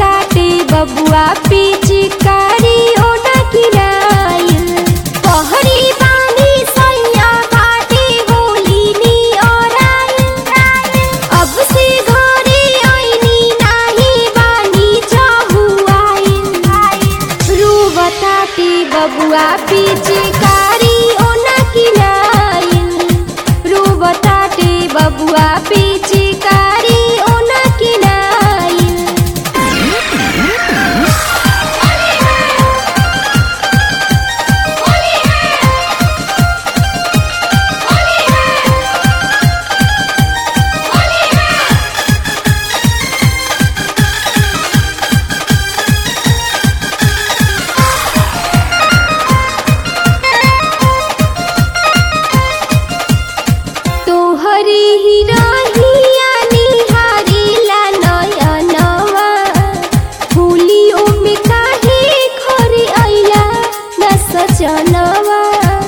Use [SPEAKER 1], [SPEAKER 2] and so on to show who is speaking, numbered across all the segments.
[SPEAKER 1] बताटे बबुआ पिचकारी ओना किनाइल पहरी बानी सैया बाटे होली नी ओराइल अब से घरे आईनी नाही बानी चाहुआइल रू बताटे बबुआ पिचकारी ओना किनाइल रू बताटे बबुआ पिचकारी ओना किनाइल तोहरी ही रहिया निहारिला नयनवा फूलियो में काहे घरे अइला न सजनवा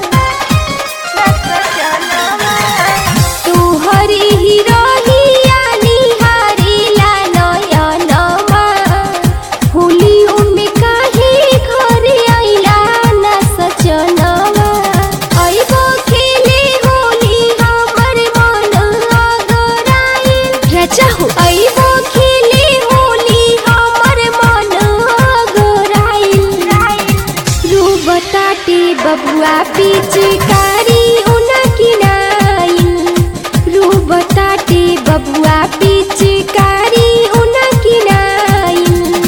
[SPEAKER 1] तोहरी ही रहिया निहारिला नयनवा फूलियो में काहे घरे अइला न सजनवा अइबो खेले होली हमर मन अगराइल चाहू अइबो खेले होली हमर मन अगराइल रू बताटे बबुआ पिचकारी ओना किनाइल रू बताटे बबुआ पिचकारी ओना किनाइल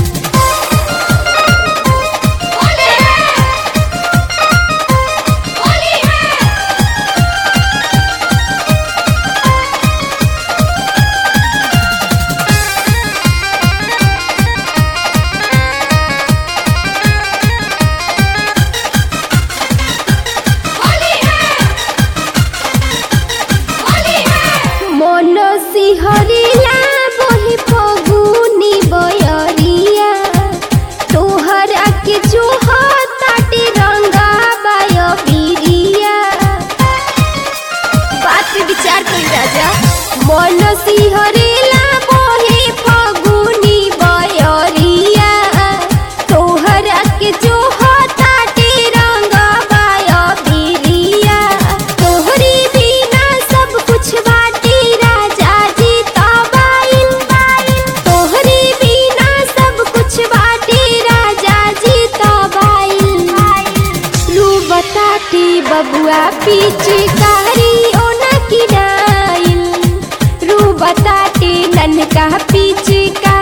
[SPEAKER 1] मन सिहरिला बहे फगुनी बयरिया तोहरा के जोहताटे रंगा बाय बिरिया बात पे विचार करी राजा मन सिहरिला बहे फगुनी बयरिया तोहरा के जोहताटे रंगा बाय बिरिया तोहरी बिना सब कुछ बाटे राजा जी तबाइल तोहरी बिना सब कुछ बाटे राजा जी तबाइल रू बताटे बबुआ पिचकारी ओना किनाइल रू बताटे ननका पिचकारी